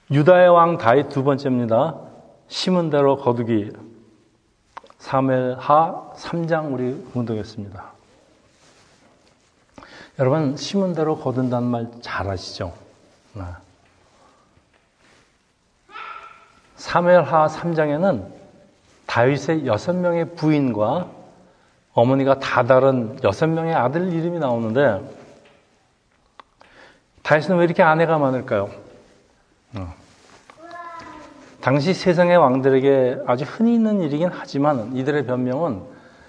유다의 왕 다윗 두 번째입니다. 심은 대로 거두기. 사무엘하 3장 우리 공독했습니다. 여러분, 심은 대로 거둔다는 말 잘 아시죠? 사무엘하 3장에는 다윗의 6명의 부인과 어머니가 다 다른 6명의 아들 이름이 나오는데, 다윗은 왜 이렇게 아내가 많을까요? 당시 세상의 왕들에게 아주 흔히 있는 일이긴 하지만 이들의 변명은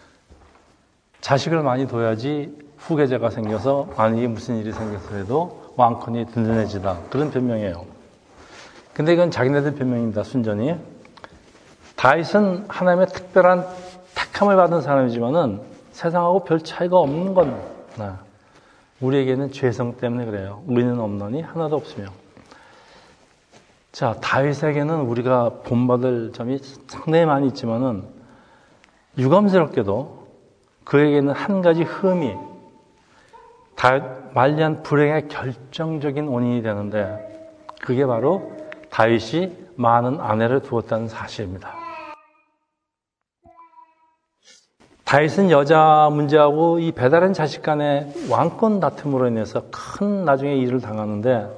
자식을 많이 둬야지 후계자가 생겨서 만약에 무슨 일이 생겼어도 왕권이 든든해지다. 그런 변명이에요. 근데 이건 자기네들 변명입니다. 순전히. 다윗은 하나님의 특별한 택함을 받은 사람이지만은 세상하고 별 차이가 없는 건 우리에게는 죄성 때문에 그래요. 의는 없노니 하나도 없으며. 자, 다윗에게는 우리가 본받을 점이 상당히 많이 있지만은 유감스럽게도 그에게는 한 가지 흠이 다윗 말리한 불행의 결정적인 원인이 되는데, 그게 바로 다윗이 많은 아내를 두었다는 사실입니다. 다윗은 여자 문제하고 이 배다른 자식 간의 왕권 다툼으로 인해서 큰 나중에 일을 당하는데,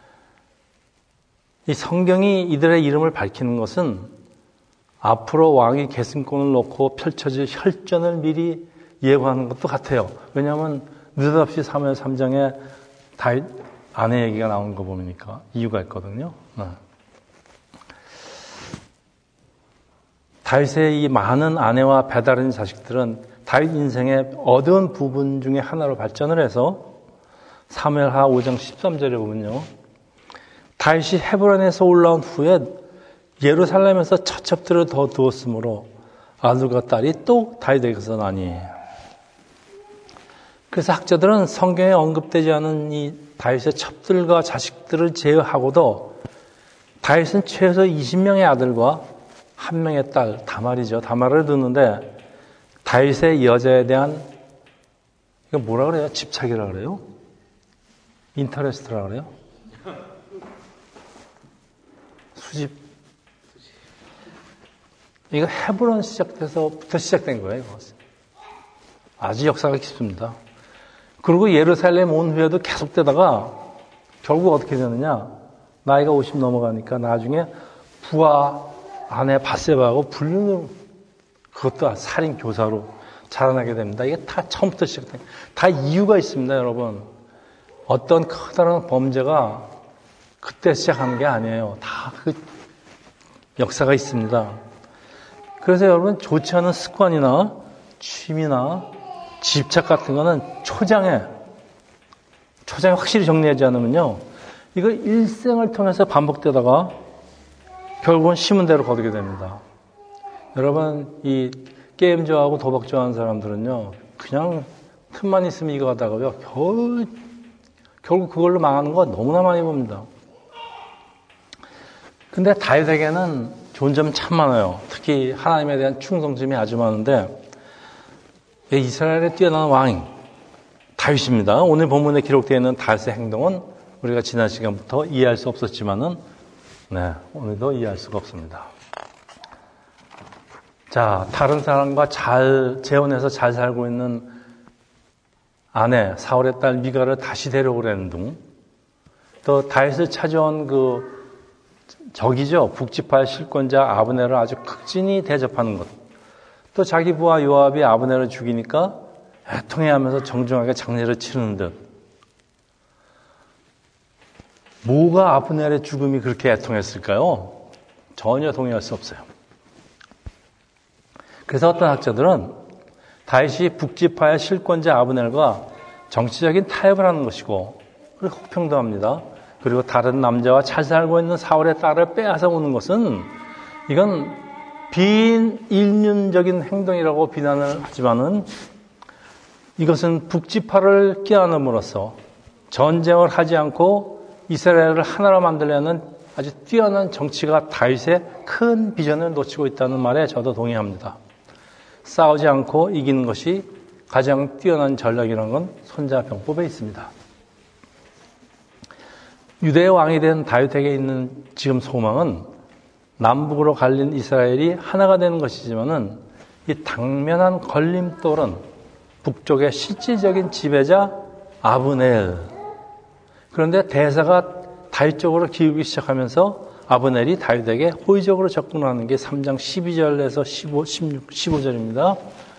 이 성경이 이들의 이름을 밝히는 것은 앞으로 왕이 계승권을 놓고 펼쳐질 혈전을 미리 예고하는 것도 같아요. 왜냐하면 느닷없이 사무엘 3장에 다윗 아내 얘기가 나오는 거 보니까 이유가 있거든요. 다윗의 이 많은 아내와 배다른 자식들은 다윗 인생의 어두운 부분 중에 하나로 발전을 해서 사무엘하 5장 13절에 보면요, 다윗이 헤브론에서 올라온 후에 예루살렘에서 처첩들을 더 두었으므로 아들과 딸이 또 다윗에게서 나니. 그래서 학자들은 성경에 언급되지 않은 이 다윗의 첩들과 자식들을 제외하고도 다윗은 최소 20명의 아들과 1명의 딸, 다말이죠. 다말을 두는데, 다윗의 여자에 대한, 이거 뭐라 그래요? 집착이라 그래요? 인터레스트라 그래요? 수집. 이거 헤브론 시작돼서부터 시작된 거예요. 아주 역사가 깊습니다. 그리고 예루살렘 온 후에도 계속되다가 결국 어떻게 되느냐? 나이가 50 넘어가니까 나중에 부하 아내 바세바하고 불륜으로, 그것도 살인 교사로 자라나게 됩니다. 이게 다 처음부터 시작된, 다 이유가 있습니다, 여러분. 어떤 커다란 범죄가 그때 시작하는 게 아니에요. 다 그 역사가 있습니다. 그래서 여러분, 좋지 않은 습관이나 취미나 집착 같은 거는 초장에 확실히 정리하지 않으면요, 이거 일생을 통해서 반복되다가 결국은 심은 대로 거두게 됩니다. 여러분, 이 게임 좋아하고 도박 좋아하는 사람들은요, 그냥 틈만 있으면 이거 하다가요, 결국 그걸로 망하는 거 너무나 많이 봅니다. 근데 다윗에게는 좋은 점이 참 많아요. 특히 하나님에 대한 충성심이 아주 많은데, 이스라엘의 뛰어난 왕 다윗입니다. 오늘 본문에 기록되어 있는 다윗의 행동은 우리가 지난 시간부터 이해할 수 없었지만은, 오늘도 이해할 수가 없습니다. 자, 다른 사람과 잘 재혼해서 잘 살고 있는 아내 사울의 딸 미가를 다시 데려오려는 등, 또 다윗을 찾아온 그 적이죠, 북지파의 실권자 아브넬을 아주 극진히 대접하는 것, 또 자기 부하 요압이 아브넬을 죽이니까 애통해하면서 정중하게 장례를 치르는 듯. 뭐가 아브넬의 죽음이 그렇게 애통했을까요? 전혀 동의할 수 없어요. 그래서 어떤 학자들은 다윗이 북지파의 실권자 아브넬과 정치적인 타협을 하는 것이고, 그리고 혹평도 합니다. 그리고 다른 남자와 잘 살고 있는 사울의 딸을 빼앗아 오는 것은, 이건 비인륜적인 행동이라고 비난을 하지만은, 이것은 북지파를 껴안음으로써 전쟁을 하지 않고 이스라엘을 하나로 만들려는 아주 뛰어난 정치가 다윗의 큰 비전을 놓치고 있다는 말에 저도 동의합니다. 싸우지 않고 이기는 것이 가장 뛰어난 전략이라는 건 손자병법에 있습니다. 유대의 왕이 된 다윗에게 있는 지금 소망은 남북으로 갈린 이스라엘이 하나가 되는 것이지만은 이 당면한 걸림돌은 북쪽의 실질적인 지배자 아브넬. 그런데 대사가 다윗 쪽으로 기울기 시작하면서 아브넬이 다윗에게 호의적으로 접근하는 게 3장 12절에서 15절입니다.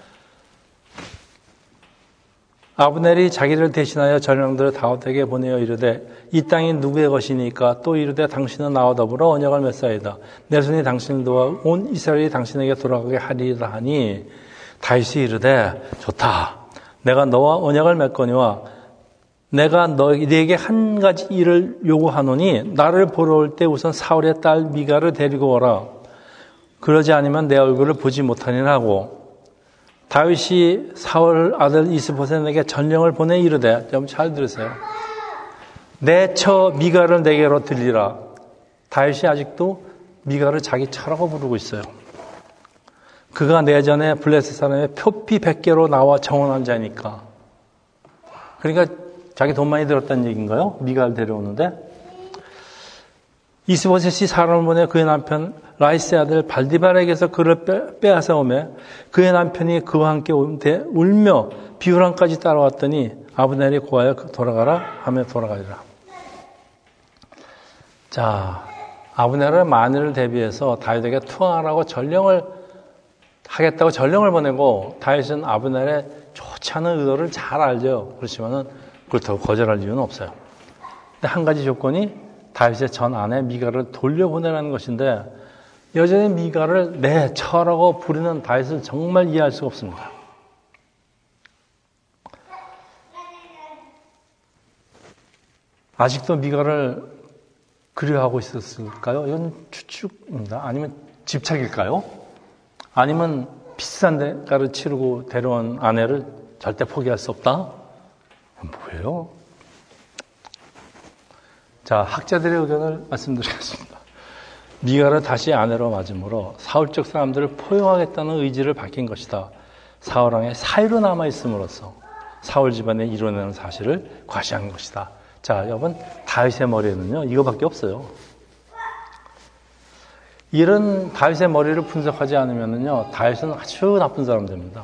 아브넬이 자기를 대신하여 전령들을 다윗에게 보내어 이르되 이 땅이 누구의 것이니까 또 이르되 당신은 나와 더불어 언약을 맺사이다. 내 손이 당신을 도와 온 이스라엘이 당신에게 돌아가게 하리라 하니 다윗이 이르되 좋다. 내가 너와 언약을 맺거니와 내가 너에게 한 가지 일을 요구하노니 나를 보러 올 때 우선 사울의 딸 미가를 데리고 오라. 그러지 않으면 내 얼굴을 보지 못하니라 하고 다윗이 사울 아들 이스보셋에게 전령을 보내 이르되 좀 잘 들으세요. 내 처 미가를 내게로 들리라. 다윗이 아직도 미가를 자기 처라고 부르고 있어요. 그가 내전에 블레셋 사람의 표피 100개로 나와 정원한 자니까. 그러니까 자기 돈 많이 들었다는 얘기인가요? 미가를 데려오는데 이스보셋이 사람을 보내 그의 남편 라이스의 아들 발디발에게서 그를 빼앗아 오매 그의 남편이 그와 함께 울며 비후람까지 따라왔더니 아브넬이 고하여 돌아가라 하며 돌아가리라. 자, 아브넬의 만일을 대비해서 다윗에게 투항하라고 전령을 하겠다고 전령을 보내고 다윗은 아브넬의 좋지 않은 의도를 잘 알죠. 그렇지만은 그렇다고 거절할 이유는 없어요. 근데 한 가지 조건이 다윗의 전 아내 미가를 돌려보내라는 것인데 여전히 미가를 내 처라고 부르는 다윗을 정말 이해할 수가 없습니다. 아직도 미가를 그리워하고 있었을까요? 이건 추측입니다. 아니면 집착일까요? 아니면 비싼 대가를 치르고 데려온 아내를 절대 포기할 수 없다? 뭐예요? 자, 학자들의 의견을 말씀드리겠습니다. 미가를 다시 아내로 맞음으로 사울 쪽 사람들을 포용하겠다는 의지를 밝힌 것이다. 사울 왕의 사위로 남아있음으로써 사울 집안에 이뤄내는 사실을 과시한 것이다. 자, 여러분, 다윗의 머리에는요, 이거밖에 없어요. 이런 다윗의 머리를 분석하지 않으면요, 다윗은 아주 나쁜 사람 됩니다.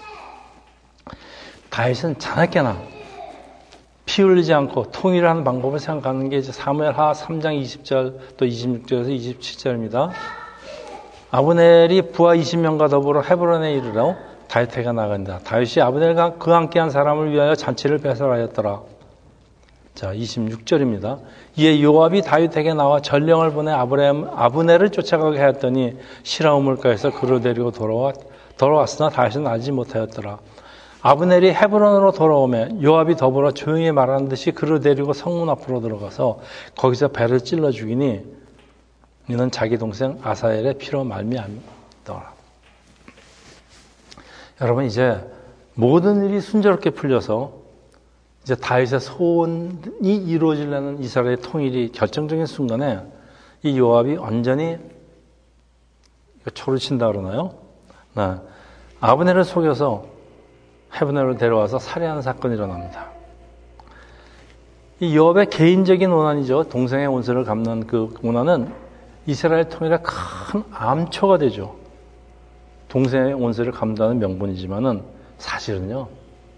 다윗은 자나깨나 피 흘리지 않고 통일을 하는 방법을 생각하는 게 이제 사무엘하 3장 20절 또 26절에서 27절입니다. 아브넬이 부하 20명과 더불어 헤브론에 이르러 다윗에게 나간다. 다윗이 아브넬과 그와 함께한 사람을 위하여 잔치를 배설하였더라. 자, 26절입니다. 이에 요압이 다윗에게 나와 전령을 보내 아브넬을 쫓아가게 하였더니 시라우 물가에서 그를 데리고 돌아왔으나 다윗은 알지 못하였더라. 아브넬이 헤브론으로 돌아오매 요압이 더불어 조용히 말하는 듯이 그를 데리고 성문 앞으로 들어가서 거기서 배를 찔러 죽이니 이는 자기 동생 아사엘의 피로 말미암더라. 여러분, 이제 모든 일이 순조롭게 풀려서 이제 다윗의 소원이 이루어지려는 이스라엘의 통일이 결정적인 순간에 이 요압이 완전히 초를 친다 그러나요? 네. 아브넬을 속여서 헤브넬로 데려와서 살해하는 사건이 일어납니다. 이 요압의 개인적인 원한이죠. 동생의 원수를 갚는 그 원한은 이스라엘 통일의 큰 암초가 되죠. 동생의 원수를 갚는다는 명분이지만은 사실은요,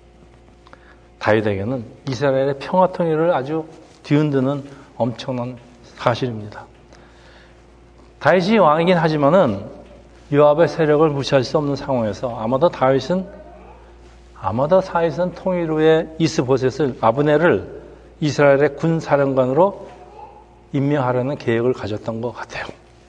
다윗에게는 이스라엘의 평화 통일을 아주 뒤흔드는 엄청난 사실입니다. 다윗이 왕이긴 하지만은 요압의 세력을 무시할 수 없는 상황에서 아마도 다윗은 통일 후에 이스보셋을 아브넬을 이스라엘의 군사령관으로 임명하려는 계획을 가졌던 것 같아요.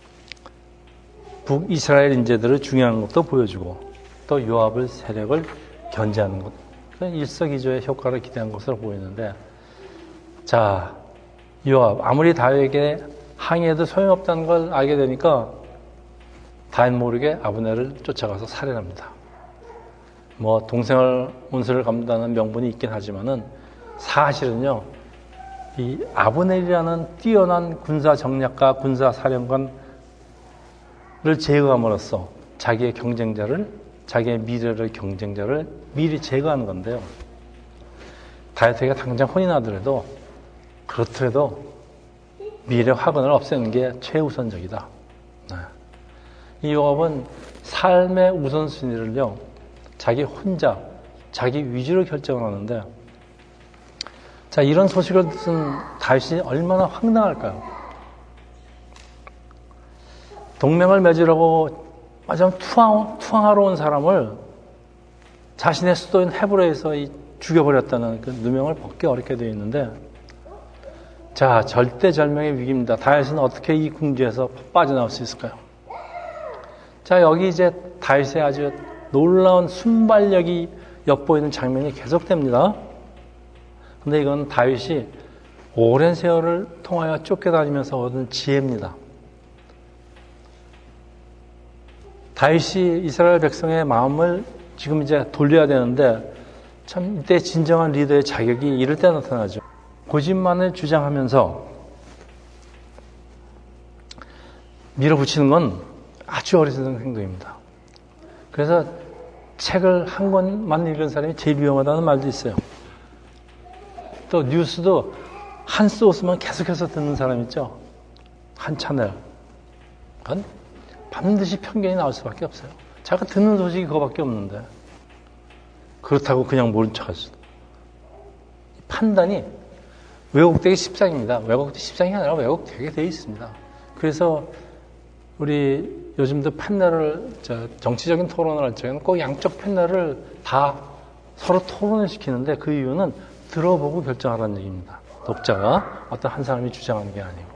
북이스라엘 인재들을 중요한 것도 보여주고 또 요압의 세력을 견제하는 것, 일석이조의 효과를 기대한 것으로 보이는데, 자, 요압 아무리 다윗에게 항의해도 소용없다는 걸 알게 되니까 다윗 모르게 아브넬을 쫓아가서 살해합니다. 뭐 동생을 원수를 갚는다는 명분이 있긴 하지만은 사실은요, 이 아브넬이라는 뛰어난 군사 정략가, 군사 사령관을 제거함으로써 자기의 미래를 경쟁자를 미리 제거하는 건데요. 다윗에게 당장 혼이 나더라도 그렇더라도 미래 화근을 없애는 게 최우선적이다. 네. 이 요압은 삶의 우선순위를요, 자기 혼자, 자기 위주로 결정을 하는데, 자, 이런 소식을 듣은 다윗이 얼마나 황당할까요? 동맹을 맺으려고 마냥 투항하러 온 사람을 자신의 수도인 헤브론에서 죽여버렸다는 그 누명을 벗기 어렵게 되어 있는데, 자, 절대절명의 위기입니다. 다윗은 어떻게 이 궁지에서 빠져나올 수 있을까요? 자, 여기 이제 다윗의 아주 놀라운 순발력이 엿보이는 장면이 계속됩니다. 근데 이건 다윗이 오랜 세월을 통하여 쫓겨다니면서 얻은 지혜입니다. 다윗이 이스라엘 백성의 마음을 지금 이제 돌려야 되는데, 참 이때 진정한 리더의 자격이 이럴 때 나타나죠. 고집만을 주장하면서 밀어붙이는 건 아주 어리석은 행동입니다. 그래서 책을 한 권만 읽은 사람이 제일 위험하다는 말도 있어요. 또 뉴스도 한 소스만 계속해서 듣는 사람 있죠. 한 채널. 그건 반드시 편견이 나올 수밖에 없어요. 자기가 듣는 소식이 그거밖에 없는데 그렇다고 그냥 모른 척할 수도. 판단이 왜곡되기 십상입니다. 왜곡되기 십상이 아니라 왜곡되게 되어 있습니다. 그래서 우리 요즘도 패널을, 정치적인 토론을 할 적에는 꼭 양쪽 패널을 다 서로 토론을 시키는데 그 이유는 들어보고 결정하라는 얘기입니다. 독자가 어떤 한 사람이 주장하는 게 아니고.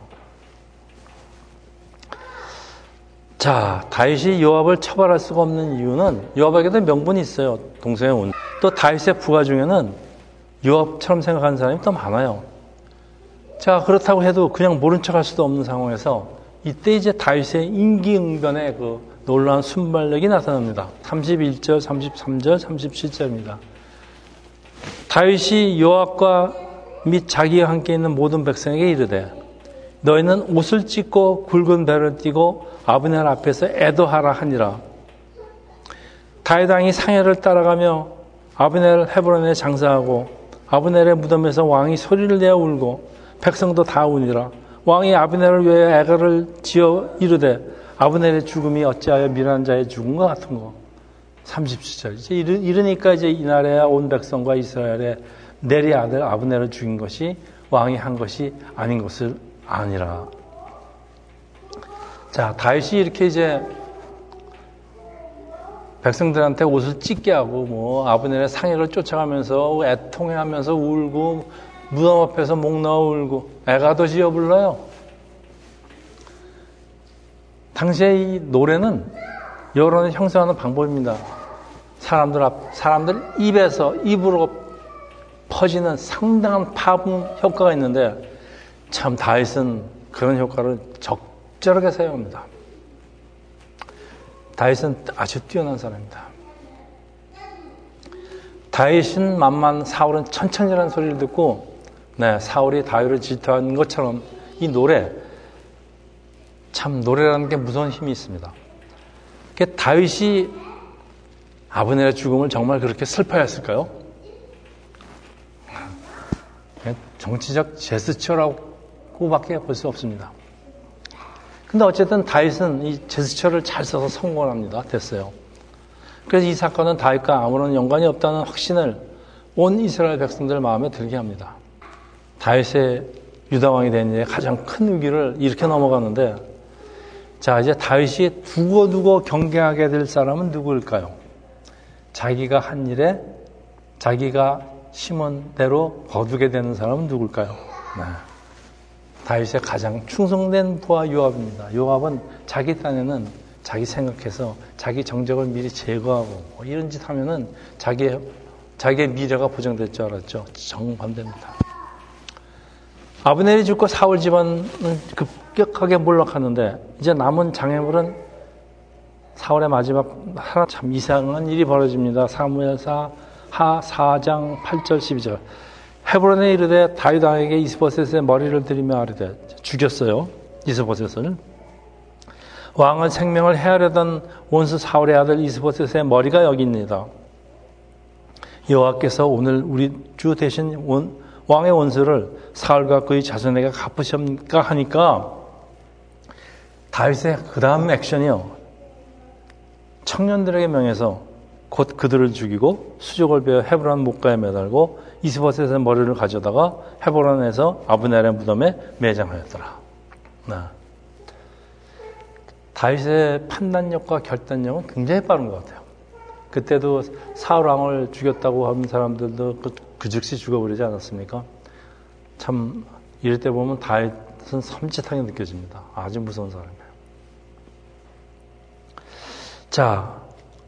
자, 다윗이 요압을 처벌할 수가 없는 이유는 요압에게도 명분이 있어요. 동생의 온. 또 다윗의 부하 중에는 요압처럼 생각하는 사람이 더 많아요. 자, 그렇다고 해도 그냥 모른 척할 수도 없는 상황에서 이때 이제 다윗의 임기응변의 그 놀라운 순발력이 나타납니다. 31절, 33절, 37절입니다. 다윗이 요압과 및 자기와 함께 있는 모든 백성에게 이르되 너희는 옷을 찢고 굵은 배를 띠고 아브넬 앞에서 애도하라 하니라. 다윗 왕이 상해를 따라가며 아브넬 헤브론에 장사하고 아브넬의 무덤에서 왕이 소리를 내어 울고 백성도 다 우니라. 왕이 아브넬을 위하여 애가를 지어 이르되 아브넬의 죽음이 어찌하여 미련한 자의 죽음과 같은 거. 37절. 이제 이러니까 이제 이날에야 온 백성과 이스라엘의 네리 아들 아브넬을 죽인 것이 왕이 한 것이 아닌 것을 아니라. 자, 다윗이 이렇게 이제 백성들한테 옷을 찢게 하고 뭐 아브넬의 상해를 쫓아가면서 애통해하면서 울고 무덤 앞에서 목 놓아 울고 애가도 지어 불러요. 당시에 이 노래는 여론을 형성하는 방법입니다. 사람들 입으로 퍼지는 상당한 파급 효과가 있는데 참 다윗은 그런 효과를 적절하게 사용합니다. 다윗은 아주 뛰어난 사람입니다. 다윗은 만만, 사울은 천천히라는 소리를 듣고 사울이 다윗을 질투한 것처럼 이 노래, 참 노래라는 게 무서운 힘이 있습니다. 다윗이 아브넬의 죽음을 정말 그렇게 슬퍼했을까요? 정치적 제스처라고밖에 볼 수 없습니다. 근데 어쨌든 다윗은 이 제스처를 잘 써서 성공을 합니다. 됐어요. 그래서 이 사건은 다윗과 아무런 연관이 없다는 확신을 온 이스라엘 백성들 마음에 들게 합니다. 다윗의 유다왕이 된 일에 가장 큰 위기를 이렇게 넘어가는데, 자, 이제 다윗이 두고두고 경계하게 될 사람은 누구일까요? 자기가 한 일에 자기가 심은 대로 거두게 되는 사람은 누굴까요? 다윗의 가장 충성된 부하 요압입니다. 요압은 자기 딴에는 자기 생각해서 자기 정적을 미리 제거하고 이런 짓 하면은 자기의 미래가 보장될 줄 알았죠. 정반대입니다. 아브넬이 죽고 사울 집안은 급격하게 몰락하는데 이제 남은 장애물은 사울의 마지막 하나 참 이상한 일이 벌어집니다. 사무엘하 4장 8절 12절. 헤브론에 이르되 다윗 왕에게 이스보셋의 머리를 들이며 아뢰되 죽였어요. 이스보셋을. 왕은 생명을 해하려던 원수 사울의 아들 이스보셋의 머리가 여기 있습니다. 여호와께서 오늘 우리 주 대신 왕의 원수를 사울과 그의 자손에게 갚으십니까 하니까 다윗의 그 다음 액션이요. 청년들에게 명해서 곧 그들을 죽이고 수족을 베어 헤브론 목가에 매달고 이스보셋의 머리를 가져다가 헤브론에서 아브넬의 무덤에 매장하였더라. 다윗의 판단력과 결단력은 굉장히 빠른 것 같아요. 그때도 사울 왕을 죽였다고 하는 사람들도 그 즉시 죽어버리지 않았습니까? 참 이럴 때 보면 다윗은 섬찟하게 느껴집니다. 아주 무서운 사람이에요. 자,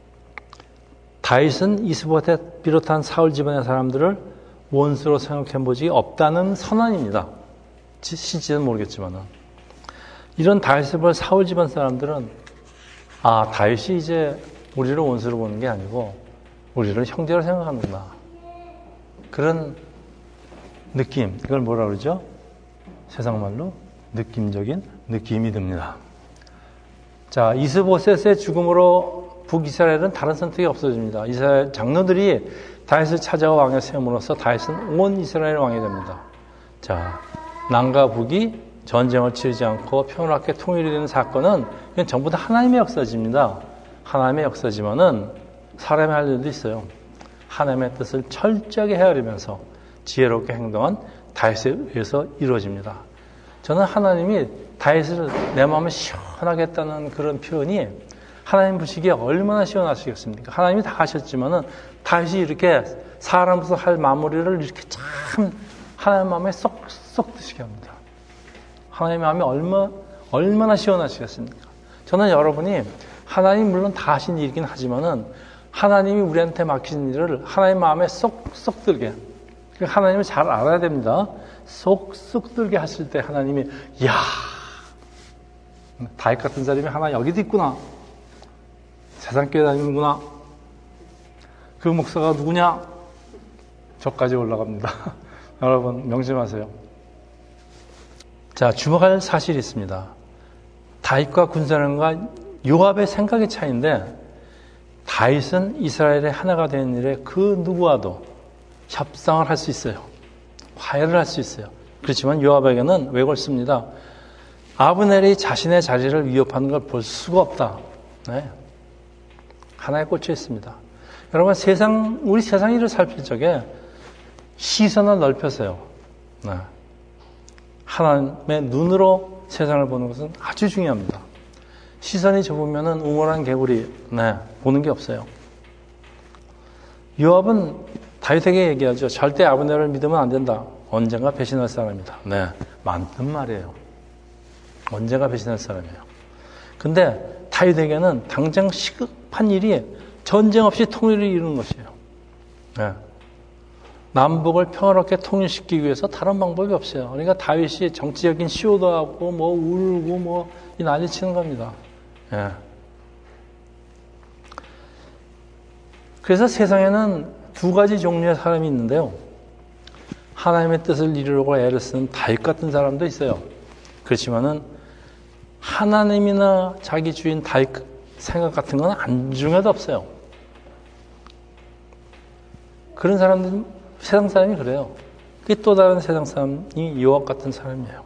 다윗은 이스보셋 비롯한 사울 집안의 사람들을 원수로 생각해 본 적이 없다는 선언입니다. 실제는 모르겠지만은. 이런 다윗을 볼 사울 집안 사람들은 다윗이 이제 우리를 원수로 보는 게 아니고 우리를 형제로 생각하는구나. 그런 느낌, 이걸 뭐라 그러죠? 세상 말로 느낌적인 느낌이 듭니다. 자, 이스보셋의 죽음으로 북이스라엘은 다른 선택이 없어집니다. 이스라엘 장로들이 다윗을 찾아와 왕에 세움으로써 다윗은 온 이스라엘 왕이 됩니다. 자, 남과 북이 전쟁을 치르지 않고 평화롭게 통일이 되는 사건은 이건 전부 다 하나님의 역사입니다. 하나님의 역사지만은 사람의 할 일도 있어요. 하나님의 뜻을 철저하게 헤아리면서 지혜롭게 행동한 다윗에 의해서 이루어집니다. 저는 하나님이 다윗을 내 마음을 시원하게 했다는 그런 표현이 하나님 보시기에 얼마나 시원하시겠습니까? 하나님이 다 하셨지만은 다윗이 이렇게 사람으로서 할 마무리를 이렇게 참 하나님 마음에 쏙쏙 드시게 합니다. 하나님 마음이 얼마나 시원하시겠습니까? 저는 여러분이 하나님 물론 다 하신 일이긴 하지만은 하나님이 우리한테 맡기신 일을 하나님 마음에 쏙쏙 들게, 하나님을 잘 알아야 됩니다. 쏙쏙 들게 하실 때 하나님이 이야, 다윗 같은 사람이 하나 여기도 있구나. 세상교회 다니는구나. 그 목사가 누구냐? 저까지 올라갑니다. 여러분 명심하세요. 자, 주목할 사실이 있습니다. 다윗과 군사령과 요압의 생각의 차이인데 다윗은 이스라엘의 하나가 되는 일에 그 누구와도 협상을 할 수 있어요. 화해를 할 수 있어요. 그렇지만 요압에게는 왜 그렇습니다. 아브넬이 자신의 자리를 위협하는 걸 볼 수가 없다. 네. 하나에 꽂혀 있습니다. 여러분, 우리 세상 일을 살필 적에 시선을 넓혀서요. 네. 하나님의 눈으로 세상을 보는 것은 아주 중요합니다. 시선이 좁으면은 우물한 개구리, 보는 게 없어요. 요압은 다윗에게 얘기하죠. 절대 아브넬을 믿으면 안 된다. 언젠가 배신할 사람이다. 네, 맞는 말이에요. 언젠가 배신할 사람이에요. 근데 다윗에게는 당장 시급한 일이 전쟁 없이 통일을 이루는 것이에요. 네. 남북을 평화롭게 통일시키기 위해서 다른 방법이 없어요. 그러니까 다윗이 정치적인 쇼도 하고 울고 이 난리 치는 겁니다. 예. 그래서 세상에는 두 가지 종류의 사람이 있는데요. 하나님의 뜻을 이루려고 애를 쓰는 다윗 같은 사람도 있어요. 그렇지만은 하나님이나 자기 주인 다윗 생각 같은 건 안중에도 없어요. 그런 사람들은 세상 사람이 그래요. 그게 또 다른 세상 사람이 요압 같은 사람이에요.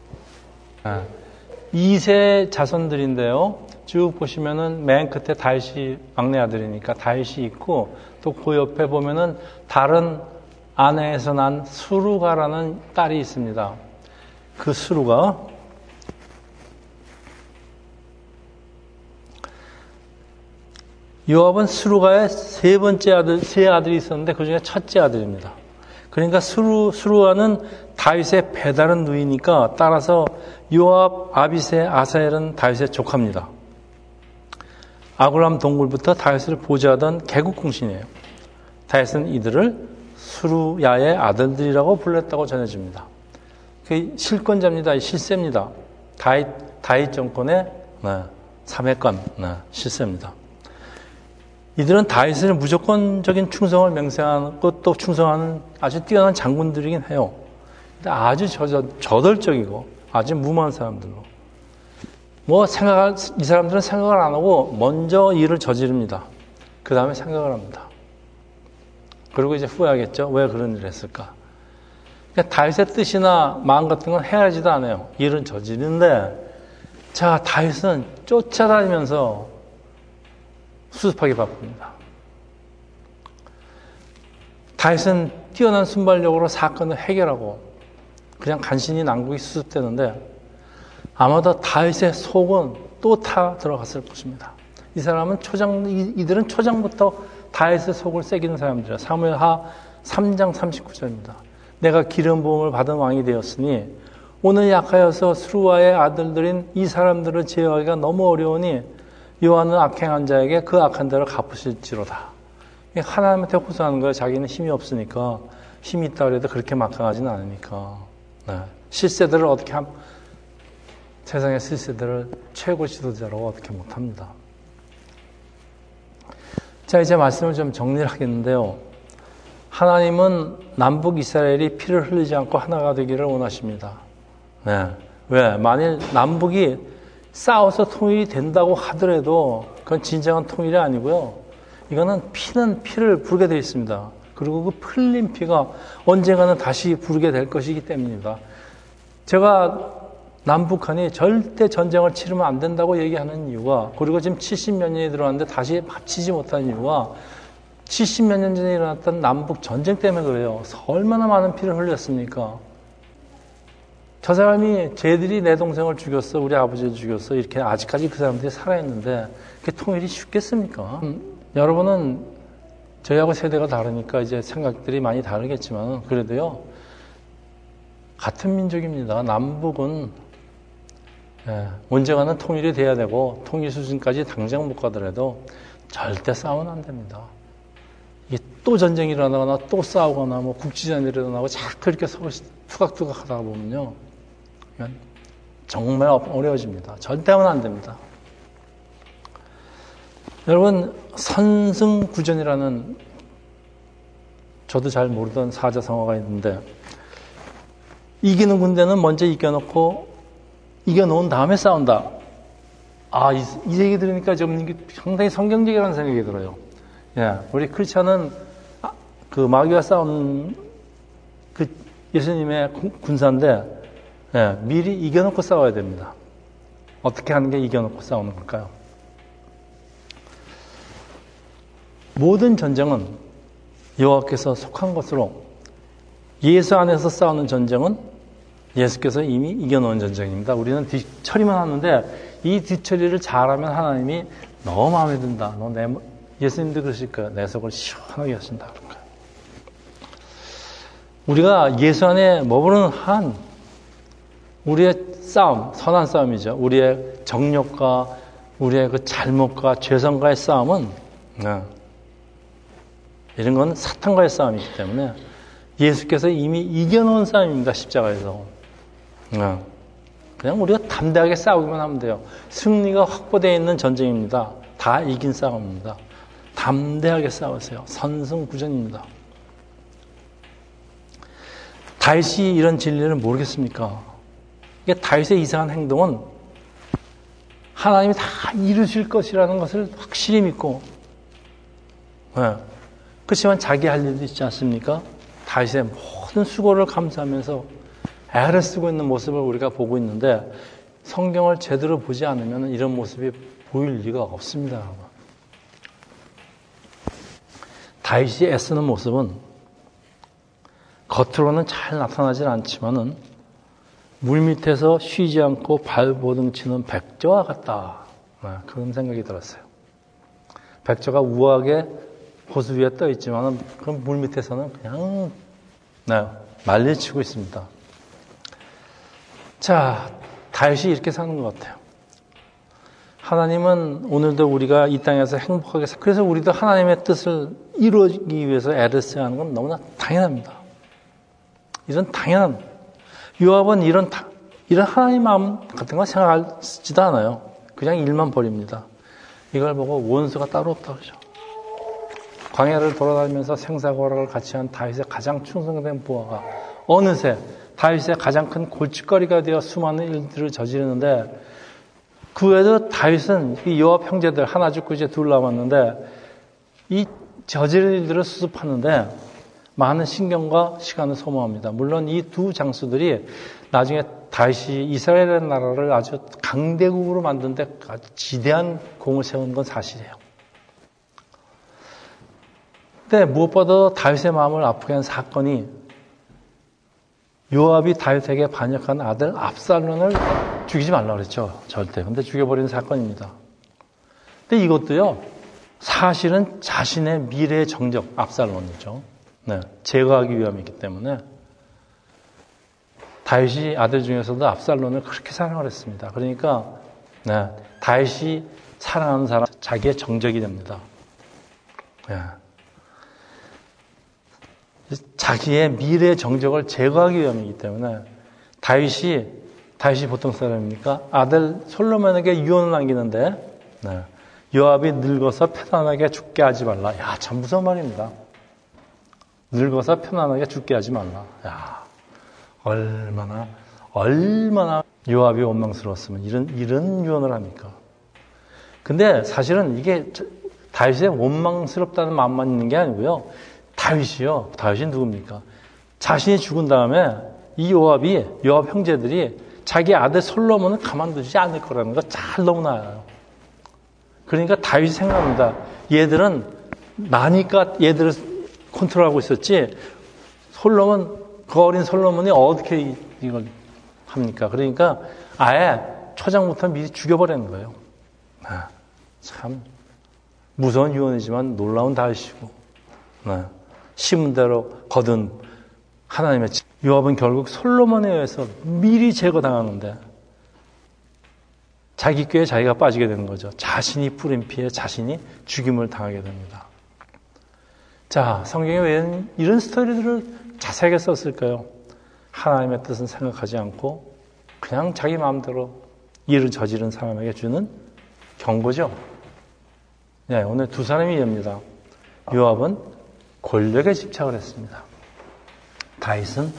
2세 자손들인데요. 쭉 보시면은 맨 끝에 다윗이 막내 아들이니까 다윗이 있고 또 그 옆에 보면은 다른 아내에서 난 수루가라는 딸이 있습니다. 그 수루가 요압은 수루가의 세 아들이 있었는데 그 중에 첫째 아들입니다. 그러니까 수루가는 다윗의 배다른 누이니까 따라서 요압, 아비새, 아사엘은 다윗의 조카입니다. 아굴람 동굴부터 다윗을 보좌하던 개국공신이에요. 다윗은 이들을 수루야의 아들들이라고 불렀다고 전해집니다. 그 실권자입니다. 실세입니다. 다윗 정권의 3회권 실세입니다. 이들은 다윗을 무조건적인 충성을 맹세하고 또 충성하는 아주 뛰어난 장군들이긴 해요. 근데 아주 저돌적이고 아주 무모한 사람들로. 이 사람들은 생각을 안 하고 먼저 일을 저지릅니다. 그 다음에 생각을 합니다. 그리고 이제 후회하겠죠. 왜 그런 일을 했을까? 그러니까 다윗의 뜻이나 마음 같은 건 행하지도 않아요. 일은 저지르는데, 자, 다윗은 쫓아다니면서 수습하기 바쁩니다. 다윗은 뛰어난 순발력으로 사건을 해결하고 그냥 간신히 난국이 수습되는데 아마도 다윗의 속은 또 타 들어갔을 것입니다. 이 사람은 이들은 초장부터 다윗의 속을 새기는 사람들이야. 사무엘하 3장 39절입니다. 내가 기름 부음을 받은 왕이 되었으니 오늘 약하여서 스루아의 아들들인 이 사람들을 제어하기가 너무 어려우니 여호와는 악행한 자에게 그 악한 대로 갚으실지로다. 하나님한테 호소하는 거예요. 자기는 힘이 없으니까, 힘이 있다고 해도 그렇게 막강하지는 않으니까. 네. 실세들을 어떻게 세상의 실세들을 최고 지도자라고 어떻게 못합니다. 자, 이제 말씀을 좀 정리를 하겠는데요. 하나님은 남북 이스라엘이 피를 흘리지 않고 하나가 되기를 원하십니다. 네. 왜? 만일 남북이 싸워서 통일이 된다고 하더라도 그건 진정한 통일이 아니고요. 이거는 피는 피를 부르게 되어 있습니다. 그리고 그 흘린 피가 언젠가는 다시 부르게 될 것이기 때문입니다. 제가 남북한이 절대 전쟁을 치르면 안 된다고 얘기하는 이유가, 그리고 지금 70몇 년이 들어왔는데 다시 합치지 못한 이유가 70몇 년 전에 일어났던 남북 전쟁 때문에 그래요. 얼마나 많은 피를 흘렸습니까? 저 사람이 쟤들이 내 동생을 죽였어, 우리 아버지를 죽였어, 이렇게 아직까지 그 사람들이 살아있는데 그게 통일이 쉽겠습니까? 여러분은 저희하고 세대가 다르니까 이제 생각들이 많이 다르겠지만 그래도요, 같은 민족입니다. 남북은 언젠가는 통일이 돼야 되고 통일 수준까지 당장 못 가더라도 절대 싸우면 안 됩니다. 이게 또 전쟁이 일어나거나 또 싸우거나 뭐 국지전이 일어나고 자꾸 이렇게 서로 투각투각 하다가 보면요, 정말 어려워집니다. 절대 하면 안 됩니다. 여러분, 선승구전이라는 저도 잘 모르던 사자성어가 있는데, 이기는 군대는 먼저 이겨놓은 다음에 싸운다. 이 얘기 들으니까 좀 상당히 성경적이라는 생각이 들어요. 예, 우리 크리스찬은 그 마귀와 싸운 그 예수님의 군사인데, 예, 미리 이겨놓고 싸워야 됩니다. 어떻게 하는 게 이겨놓고 싸우는 걸까요? 모든 전쟁은 여호와께서 속한 것으로, 예수 안에서 싸우는 전쟁은 예수께서 이미 이겨놓은 전쟁입니다. 우리는 뒷처리만 하는데 이 뒷처리를 잘하면 하나님이 너무 마음에 든다. 예수님도 그러실 거예요. 내 속을 시원하게 하신다. 그런 거예요. 우리가 예수 안에 머무르는 한 우리의 싸움, 선한 싸움이죠. 우리의 정욕과 우리의 그 잘못과 죄성과의 싸움은 이런 건 사탄과의 싸움이기 때문에 예수께서 이미 이겨놓은 싸움입니다. 십자가에서. 그냥 우리가 담대하게 싸우기만 하면 돼요. 승리가 확보되어 있는 전쟁입니다. 다 이긴 싸움입니다. 담대하게 싸우세요. 선승구전입니다. 다윗이 이런 진리를 모르겠습니까? 이게 다윗의 이상한 행동은 하나님이 다 이루실 것이라는 것을 확실히 믿고, 그렇지만 자기 할 일도 있지 않습니까? 다윗의 모든 수고를 감수하면서 애를 쓰고 있는 모습을 우리가 보고 있는데, 성경을 제대로 보지 않으면 이런 모습이 보일 리가 없습니다. 다윗이 애쓰는 모습은 겉으로는 잘 나타나진 않지만은 물밑에서 쉬지 않고 발버둥치는 백조와 같다. 그런 생각이 들었어요. 백조가 우아하게 호수 위에 떠 있지만은 그 물밑에서는 그냥 말리치고 있습니다. 자, 다윗이 이렇게 사는 것 같아요. 하나님은 오늘도 우리가 이 땅에서 행복하게 그래서 우리도 하나님의 뜻을 이루기 위해서 애를 써야 하는 건 너무나 당연합니다. 이런 당연한, 요압은 이런 하나님 마음 같은 거 생각하지도 않아요. 그냥 일만 벌입니다. 이걸 보고 원수가 따로 없다고 그러죠. 광야를 돌아다니면서 생사고락을 같이 한 다윗의 가장 충성된 부하가 어느새 다윗의 가장 큰 골칫거리가 되어 수많은 일들을 저지르는데, 그 외에도 다윗은 이 요압 형제들 하나 죽고 이제 둘 남았는데 이 저지른 일들을 수습하는데 많은 신경과 시간을 소모합니다. 물론 이 두 장수들이 나중에 다윗이 이스라엘의 나라를 아주 강대국으로 만드는 데 아주 지대한 공을 세운 건 사실이에요. 근데 무엇보다 다윗의 마음을 아프게 한 사건이 요압이 다윗에게 반역한 아들 압살론을 죽이지 말라고 그랬죠. 절대. 근데 죽여버리는 사건입니다. 근데 이것도요, 사실은 자신의 미래의 정적, 압살론이죠. 네, 제거하기 위함이기 때문에 다윗이 아들 중에서도 압살론을 그렇게 사랑을 했습니다. 그러니까 네, 다윗이 사랑하는 사람, 자기의 정적이 됩니다. 네. 자기의 미래의 정적을 제거하기 위함이기 때문에 다윗이 보통 사람입니까? 아들 솔로몬에게 유언을 남기는데 네, 요압이 늙어서 편안하게 죽게 하지 말라. 야, 참 무서운 말입니다. 늙어서 편안하게 죽게 하지 말라. 야, 얼마나 요압이 원망스러웠으면 이런 유언을 합니까? 근데 사실은 이게 다윗의 원망스럽다는 마음만 있는 게 아니고요. 다윗이 누굽니까? 자신이 죽은 다음에 이 요압 형제들이 자기 아들 솔로몬을 가만두지 않을 거라는 거 잘 너무나 알아요. 그러니까 다윗이 생각합니다. 얘들은 나니까 얘들을 컨트롤하고 있었지 그 어린 솔로몬이 어떻게 이걸 합니까? 그러니까 아예 초장부터 미리 죽여버리는 거예요. 참 무서운 유언이지만 놀라운 다윗이고 심은 대로 거둔 하나님의 요압은 결국 솔로몬에 의해서 미리 제거당하는데 자기 꾀에 자기가 빠지게 되는 거죠. 자신이 뿌린 피에 자신이 죽임을 당하게 됩니다. 자, 성경에 왜 이런 스토리들을 자세하게 썼을까요? 하나님의 뜻은 생각하지 않고 그냥 자기 마음대로 일을 저지른 사람에게 주는 경고죠. 네, 오늘 두 사람이 이릅니다. 요압은 권력에 집착을 했습니다. 다윗은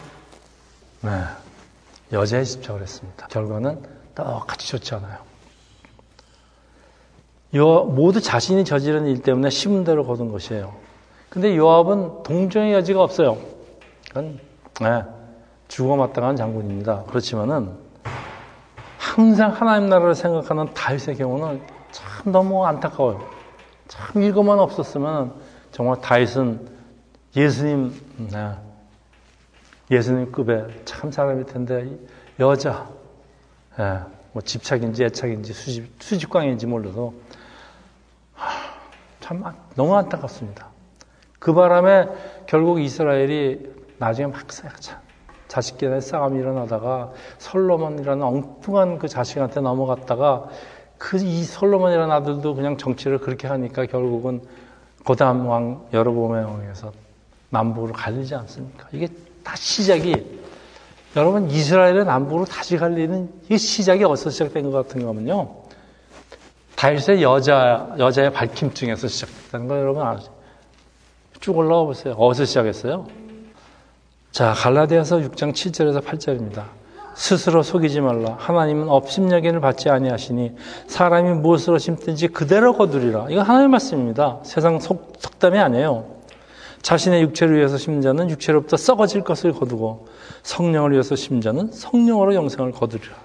여자에 집착을 했습니다. 결과는 똑같이 좋지 않아요. 모두 자신이 저지른 일 때문에 심은 대로 거둔 것이에요. 근데 요압은 동정의 여지가 없어요. 그건 죽어마땅한 장군입니다. 그렇지만은 항상 하나님 나라를 생각하는 다윗의 경우는 참 너무 안타까워요. 참 이것만 없었으면 정말 다윗은 예수님급의 참 사람일 텐데 여자, 뭐 집착인지 애착인지 수직광인지 몰라도 참 너무 안타깝습니다. 그 바람에 결국 이스라엘이 나중에 막 자식끼리 싸움이 일어나다가 솔로몬이라는 엉뚱한 그 자식한테 넘어갔다가 이 솔로몬이라는 아들도 그냥 정치를 그렇게 하니까 결국은 고담 왕 여로보암의 왕에서 남북으로 갈리지 않습니까? 이게 다 시작이 여러분 이스라엘의 남북으로 다시 갈리는 이 시작이 어디서 시작된 것 같은 거면요. 다윗의 여자의 밝힘증에서 시작됐다는 거 여러분 아시죠? 쭉 올라가 보세요. 어디서 시작했어요? 자, 갈라디아서 6장 7절에서 8절입니다. 스스로 속이지 말라. 하나님은 업심여김을 받지 아니하시니 사람이 무엇으로 심든지 그대로 거두리라. 이거 하나님의 말씀입니다. 세상 속담이 아니에요. 자신의 육체를 위해서 심는 자는 육체로부터 썩어질 것을 거두고 성령을 위해서 심는 자는 성령으로 영생을 거두리라.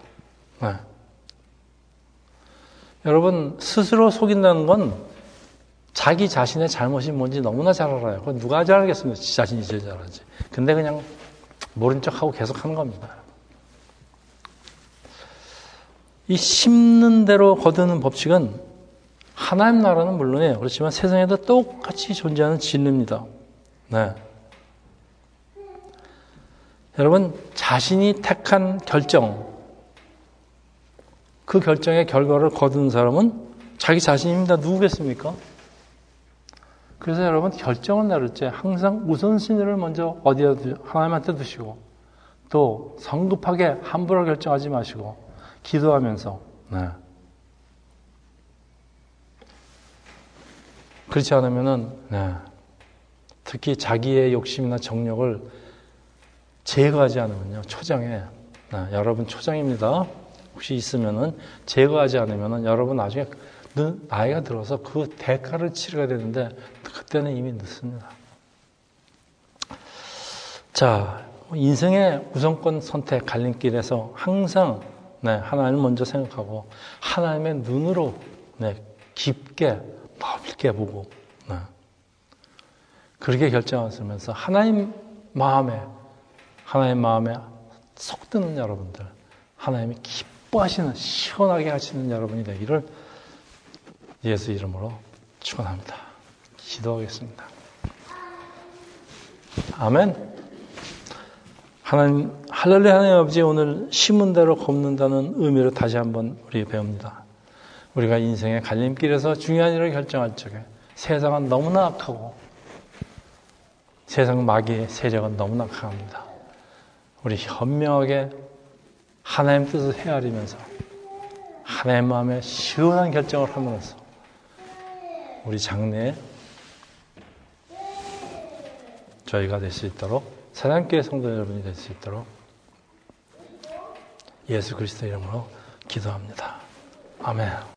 여러분 스스로 속인다는 건 자기 자신의 잘못이 뭔지 너무나 잘 알아요. 그건 누가 잘 알겠습니까? 자신이 제일 잘 알지. 근데 그냥 모른 척하고 계속 하는 겁니다. 이 심는 대로 거두는 법칙은 하나님 나라는 물론이에요. 그렇지만 세상에도 똑같이 존재하는 진리입니다. 여러분 자신이 택한 결정, 그 결정의 결과를 거두는 사람은 자기 자신입니다. 누구겠습니까? 그래서 여러분 결정을 내릴 때 항상 우선순위를 먼저 하나님한테 두시고 또 성급하게 함부로 결정하지 마시고 기도하면서 그렇지 않으면은 특히 자기의 욕심이나 정욕을 제거하지 않으면요 초장에 여러분 초장입니다. 혹시 있으면은 제거하지 않으면은 여러분 나중에 나이가 들어서 그 대가를 치르게 되는데 그때는 이미 늦습니다. 자, 인생의 우선권 선택 갈림길에서 항상 하나님을 먼저 생각하고 하나님의 눈으로 깊게 넓게 보고 그렇게 결정하면서 하나님 마음에 속드는 여러분들, 하나님이 기뻐하시는 시원하게 하시는 여러분이 되기를 예수 이름으로 축원합니다. 기도하겠습니다. 아멘. 할렐루야. 하나님 아버지, 오늘 심은대로 걷는다는 의미로 다시 한번 우리 배웁니다. 우리가 인생의 갈림길에서 중요한 일을 결정할 적에 세상은 너무나 악하고 세상 마귀의 세력은 너무나 강합니다. 우리 현명하게 하나님 뜻을 헤아리면서 하나님 마음에 시원한 결정을 하면서 우리 장래에 저희가 될 수 있도록, 사랑교회 성도 여러분이 될 수 있도록 예수 그리스도 이름으로 기도합니다. 아멘.